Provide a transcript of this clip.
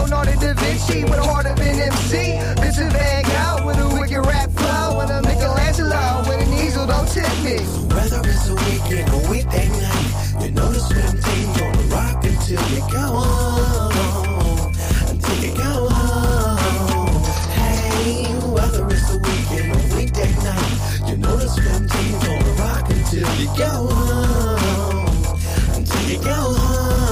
Leonardo da Vinci with a heart of an MC. Vincent Van Gogh with a wicked rap flow. And a Michelangelo with an easel, don't tip me. Whether it's a weekend